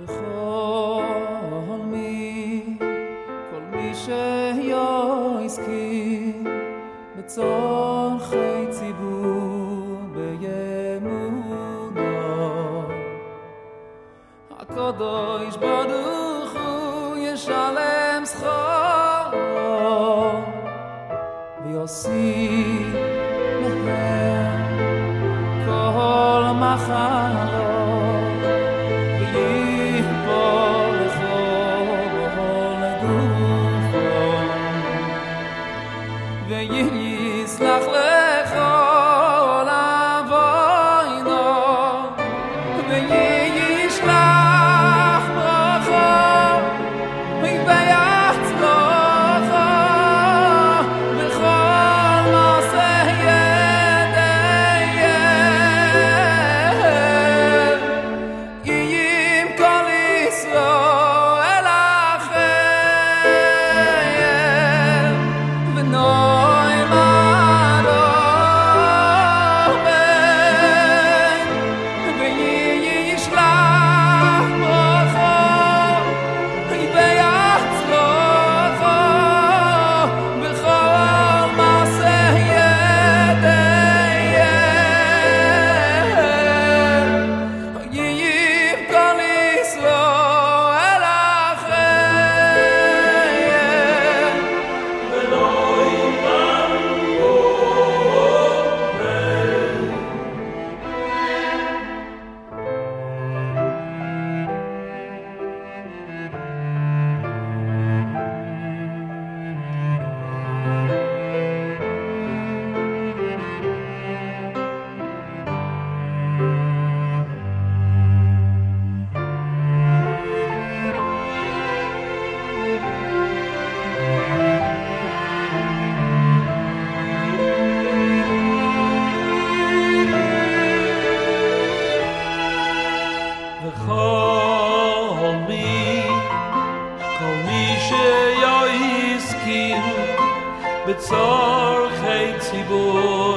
כל מי שיסכים בצורכי ציבור באמונה, הקדוש ברוך הוא ישלם שכרו ויוסיף להם כל מחלות ויכפור לכל גופו ויסלח לכל עווינו וישלח ברכה ויצלחה בכל מעשה ידיהם. עם כל ישראל אחריהם ונועם אדום וישלח ברכה ויצלחה בכל מעשה ידיהם. עם כל ישראל אחריהם כל מי שיסכים בצורכי ציבור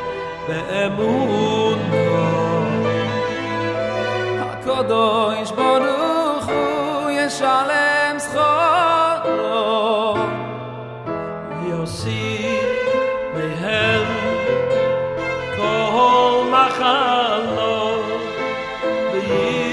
באמונה, הקדוש ברוך הוא ישלם שכרו ויוסיף מהם כל מחלות